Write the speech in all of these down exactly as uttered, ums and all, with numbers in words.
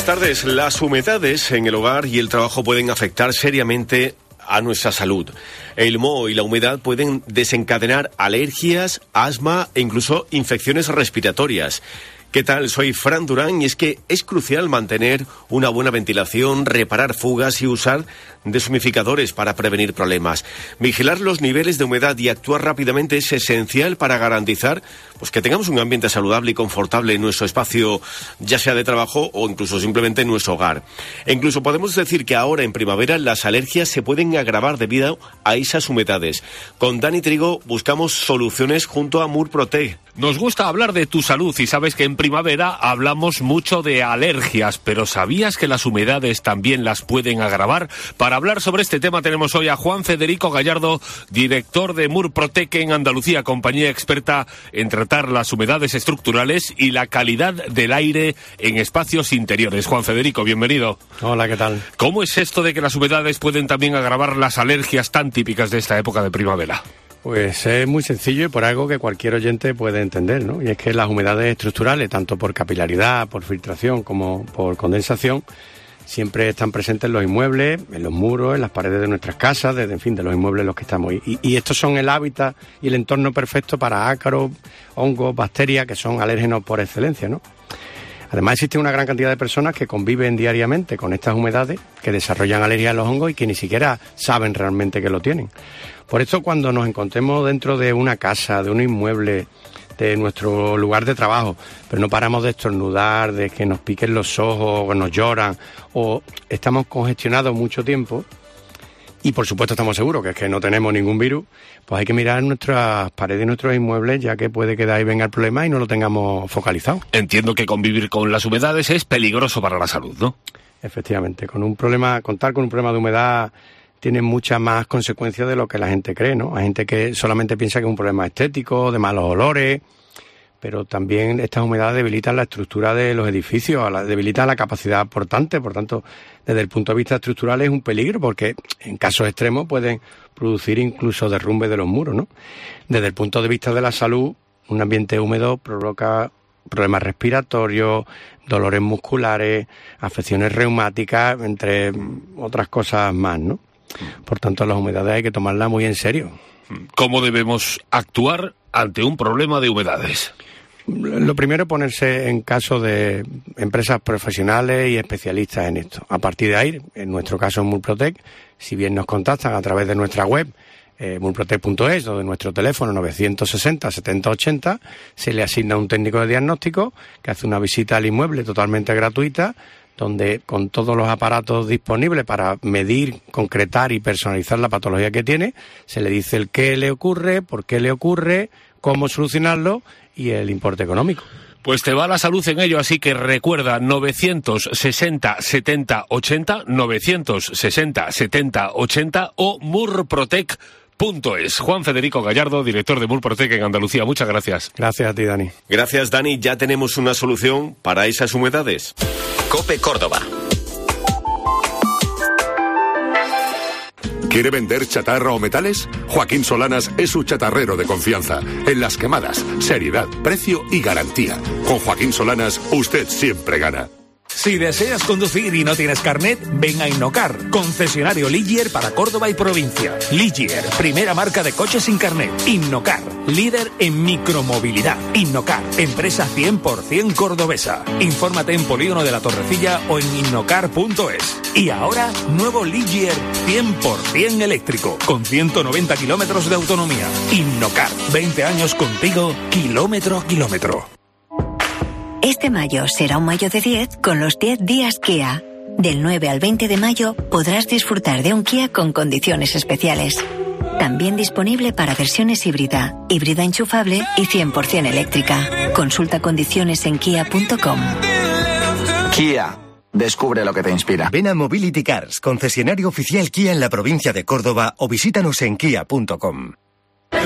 tardes. Las humedades en el hogar y el trabajo pueden afectar seriamente a nuestra salud. El moho y la humedad pueden desencadenar alergias, asma e incluso infecciones respiratorias. ¿Qué tal? Soy Fran Durán y es que es crucial mantener una buena ventilación, reparar fugas y usar deshumidificadores para prevenir problemas. Vigilar los niveles de humedad y actuar rápidamente es esencial para garantizar pues, que tengamos un ambiente saludable y confortable en nuestro espacio, ya sea de trabajo o incluso simplemente en nuestro hogar. E incluso podemos decir que ahora en primavera las alergias se pueden agravar debido a esas humedades. Con Dani Trigo buscamos soluciones junto a Murprotec. Nos gusta hablar de tu salud y sabes que en primavera hablamos mucho de alergias, pero ¿sabías que las humedades también las pueden agravar? Para hablar sobre este tema tenemos hoy a Juan Federico Gallardo, director de Murprotec en Andalucía, compañía experta en tratar las humedades estructurales y la calidad del aire en espacios interiores. Juan Federico, bienvenido. Hola, ¿qué tal? ¿Cómo es esto de que las humedades pueden también agravar las alergias tan típicas de esta época de primavera? Pues es muy sencillo y por algo que cualquier oyente puede entender, ¿no? Y es que las humedades estructurales, tanto por capilaridad, por filtración como por condensación, siempre están presentes en los inmuebles, en los muros, en las paredes de nuestras casas, desde, en fin, de los inmuebles en los que estamos. Y, y estos son el hábitat y el entorno perfecto para ácaros, hongos, bacterias, que son alérgenos por excelencia, ¿no? Además existe una gran cantidad de personas que conviven diariamente con estas humedades, que desarrollan alergia a los hongos y que ni siquiera saben realmente que lo tienen. Por eso cuando nos encontremos dentro de una casa, de un inmueble, de nuestro lugar de trabajo, pero no paramos de estornudar, de que nos piquen los ojos, o nos lloran, o estamos congestionados mucho tiempo, y por supuesto estamos seguros que es que no tenemos ningún virus, pues hay que mirar nuestras paredes y nuestros inmuebles, ya que puede que de ahí venga el problema y no lo tengamos focalizado. Entiendo que convivir con las humedades es peligroso para la salud, ¿no? Efectivamente, con un problema, contar con un problema de humedad tiene muchas más consecuencias de lo que la gente cree, ¿no? Hay gente que solamente piensa que es un problema estético, de malos olores, pero también estas humedades debilitan la estructura de los edificios, debilitan la capacidad portante, por tanto, desde el punto de vista estructural es un peligro, porque en casos extremos pueden producir incluso derrumbes de los muros, ¿no? Desde el punto de vista de la salud, un ambiente húmedo provoca problemas respiratorios, dolores musculares, afecciones reumáticas, entre otras cosas más, ¿no? Por tanto, las humedades hay que tomarlas muy en serio. ¿Cómo debemos actuar ante un problema de humedades? Lo primero es ponerse en caso de empresas profesionales y especialistas en esto. A partir de ahí, en nuestro caso en Murprotec, si bien nos contactan a través de nuestra web, eh, murprotec punto es, o de nuestro teléfono novecientos sesenta, setenta, ochenta, se le asigna un técnico de diagnóstico que hace una visita al inmueble totalmente gratuita, donde con todos los aparatos disponibles para medir, concretar y personalizar la patología que tiene, se le dice el qué le ocurre, por qué le ocurre, cómo solucionarlo y el importe económico. Pues te va la salud en ello, así que recuerda novecientos sesenta, setenta, ochenta, novecientos sesenta, setenta, ochenta o murprotec punto es. Juan Federico Gallardo, director de Murprotec en Andalucía. Muchas gracias. Gracias a ti, Dani. Gracias, Dani. Ya tenemos una solución para esas humedades. COPE Córdoba. ¿Quiere vender chatarra o metales? Joaquín Solanas es su chatarrero de confianza. En las quemadas, seriedad, precio y garantía. Con Joaquín Solanas, usted siempre gana. Si deseas conducir y no tienes carnet, ven a Innocar, concesionario Ligier para Córdoba y provincia. Ligier, primera marca de coches sin carnet. Innocar, líder en micromovilidad. Innocar, empresa cien por ciento cordobesa. Infórmate en Polígono de la Torrecilla o en innocar punto es. Y ahora, nuevo Ligier cien por ciento eléctrico, con ciento noventa kilómetros de autonomía. Innocar, veinte años contigo, kilómetro a kilómetro. Este mayo será un mayo de diez con los diez días Kia. Del nueve al veinte de mayo podrás disfrutar de un Kia con condiciones especiales. También disponible para versiones híbrida, híbrida enchufable y cien por ciento eléctrica. Consulta condiciones en kia punto com. Kia. Descubre lo que te inspira. Ven a Mobility Cars, concesionario oficial Kia en la provincia de Córdoba, o visítanos en kia punto com. Hay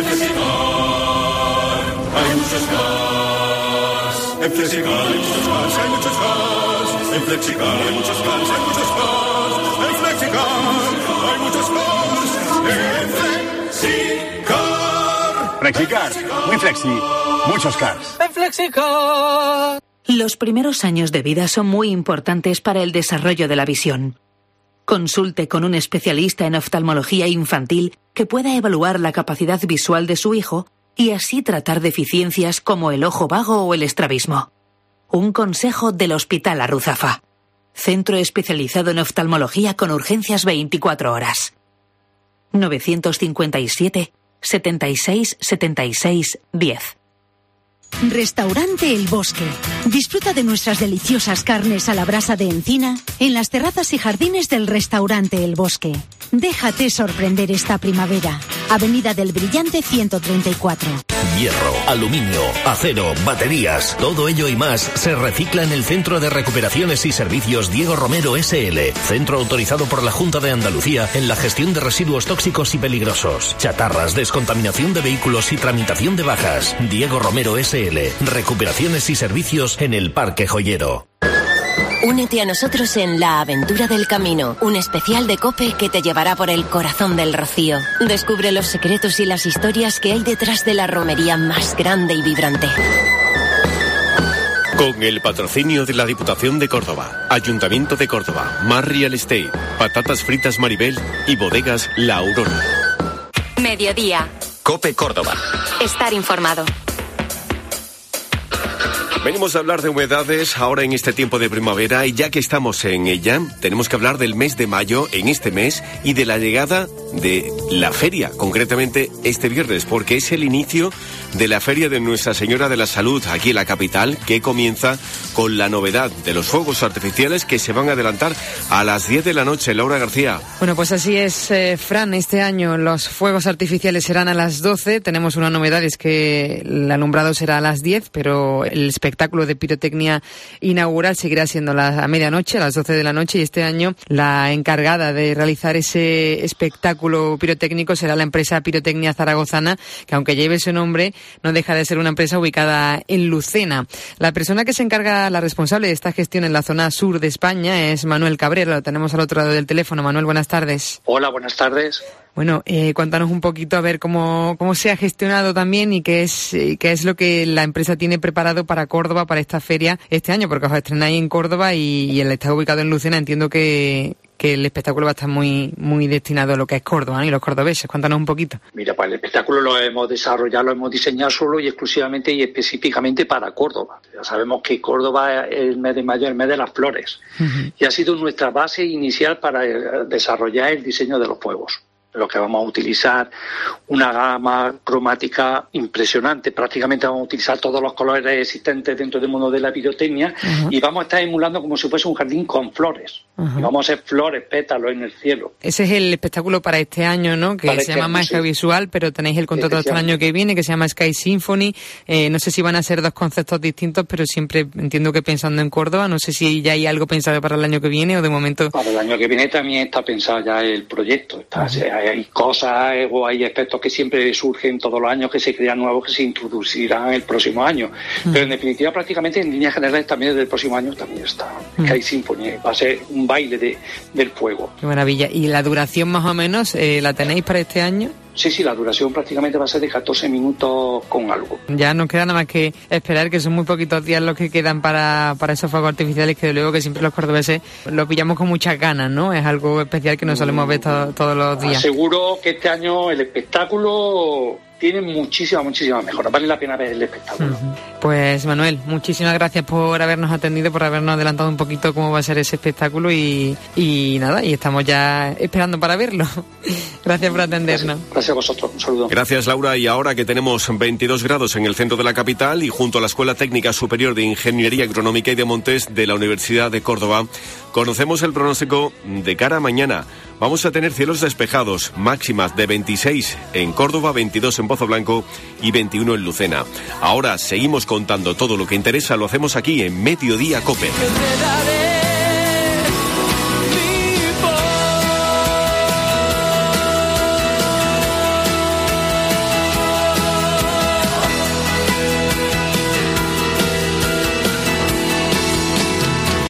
muchos cars. En Flexicar hay muchos cars, hay muchos cars. En Flexicar hay muchos cars, hay muchos cars. En Flexicar hay muchos cars. En Flexicar. Flexicar, muy flexi, muchos cars. En Flexicar. Los primeros años de vida son muy importantes para el desarrollo de la visión. Consulte con un especialista en oftalmología infantil que pueda evaluar la capacidad visual de su hijo y así tratar deficiencias como el ojo vago o el estrabismo. Un consejo del Hospital Arruzafa. Centro especializado en oftalmología con urgencias veinticuatro horas. novecientos cincuenta y siete, setenta y seis, setenta y seis, diez. Restaurante El Bosque. Disfruta de nuestras deliciosas carnes a la brasa de encina en las terrazas y jardines del Restaurante El Bosque. Déjate sorprender esta primavera. Avenida del Brillante ciento treinta y cuatro. Hierro, aluminio, acero, baterías, todo ello y más se recicla en el Centro de Recuperaciones y Servicios Diego Romero S L, centro autorizado por la Junta de Andalucía en la gestión de residuos tóxicos y peligrosos, chatarras, descontaminación de vehículos y tramitación de bajas. Diego Romero S L, recuperaciones y servicios en el Parque Joyero. Únete a nosotros en La Aventura del Camino, un especial de COPE que te llevará por el corazón del Rocío. Descubre los secretos y las historias que hay detrás de la romería más grande y vibrante. Con el patrocinio de la Diputación de Córdoba, Ayuntamiento de Córdoba, Mar Real Estate, Patatas Fritas Maribel y Bodegas La Aurora. Mediodía. COPE Córdoba. Estar informado. Venimos a hablar de humedades ahora en este tiempo de primavera y ya que estamos en ella, tenemos que hablar del mes de mayo en este mes y de la llegada de la feria, concretamente este viernes, porque es el inicio de la Feria de Nuestra Señora de la Salud aquí en la capital, que comienza con la novedad de los fuegos artificiales que se van a adelantar a las diez de la noche. Laura García. Bueno, pues así es, eh, Fran, este año los fuegos artificiales serán a las doce, tenemos una novedad, es que el alumbrado será a las diez, pero el espectáculo de pirotecnia inaugural seguirá siendo la, a medianoche, a las doce de la noche, y este año la encargada de realizar ese espectáculo pirotécnico será la empresa Pirotecnia Zaragozana, que aunque lleve ese nombre, no deja de ser una empresa ubicada en Lucena. La persona que se encarga, la responsable de esta gestión en la zona sur de España es Manuel Cabrera, lo tenemos al otro lado del teléfono. Manuel, buenas tardes. Hola, buenas tardes. Bueno, eh, cuéntanos un poquito a ver cómo, cómo se ha gestionado también y qué es, eh, qué es lo que la empresa tiene preparado para Córdoba, para esta feria este año, porque os estrenáis en Córdoba y, y el está ubicado en Lucena. Entiendo que, que el espectáculo va a estar muy, muy destinado a lo que es Córdoba, ¿no? Y los cordobeses. Cuéntanos un poquito. Mira, pues el espectáculo lo hemos desarrollado, lo hemos diseñado solo y exclusivamente y específicamente para Córdoba. Ya sabemos que Córdoba, el mes de mayo, es el mes de las flores. Uh-huh. Y ha sido nuestra base inicial para desarrollar el diseño de los fuegos. Lo que vamos a utilizar una gama cromática impresionante. Prácticamente vamos a utilizar todos los colores existentes dentro del mundo de la pirotecnia. Uh-huh. Y vamos a estar emulando como si fuese un jardín con flores. Uh-huh. Y vamos a hacer flores, pétalos en el cielo. Ese es el espectáculo para este año, ¿no? Que para se este llama Magia sí. Visual, pero tenéis el contrato hasta el año que viene, que se llama Sky Symphony. Eh, no sé si van a ser dos conceptos distintos, pero siempre entiendo que pensando en Córdoba. No sé si ya hay algo pensado para el año que viene o de momento... Para el año que viene también está pensado ya el proyecto. Está, uh-huh. Hay cosas o hay aspectos que siempre surgen todos los años, que se crean nuevos, que se introducirán el próximo año. Uh-huh. Pero en definitiva, prácticamente en líneas generales también desde el próximo año también está uh-huh. Sky Symphony. Va a ser un baile de, del fuego. Qué maravilla. ¿Y la duración más o menos eh, la tenéis para este año? Sí, sí, la duración prácticamente va a ser de catorce minutos con algo. Ya nos queda nada más que esperar, que son muy poquitos días los que quedan para, para esos fuegos artificiales, que de luego que siempre los cordobeses los pillamos con muchas ganas, ¿no? Es algo especial que no solemos ver to- todos los días. Aseguro que este año el espectáculo tiene muchísimas, muchísimas mejoras. Vale la pena ver el espectáculo. Uh-huh. Pues Manuel, muchísimas gracias por habernos atendido, por habernos adelantado un poquito cómo va a ser ese espectáculo y, y nada, y estamos ya esperando para verlo. Gracias por atendernos. Gracias, gracias a vosotros, un saludo. Gracias, Laura. Y ahora que tenemos veintidós grados en el centro de la capital y junto a la Escuela Técnica Superior de Ingeniería Agronómica y de Montes de la Universidad de Córdoba, conocemos el pronóstico de cara a mañana. Vamos a tener cielos despejados, máximas de veintiséis en Córdoba, veintidós en Pozo Blanco y veintiuno en Lucena. Ahora seguimos contando todo lo que interesa, lo hacemos aquí en Mediodía COPE.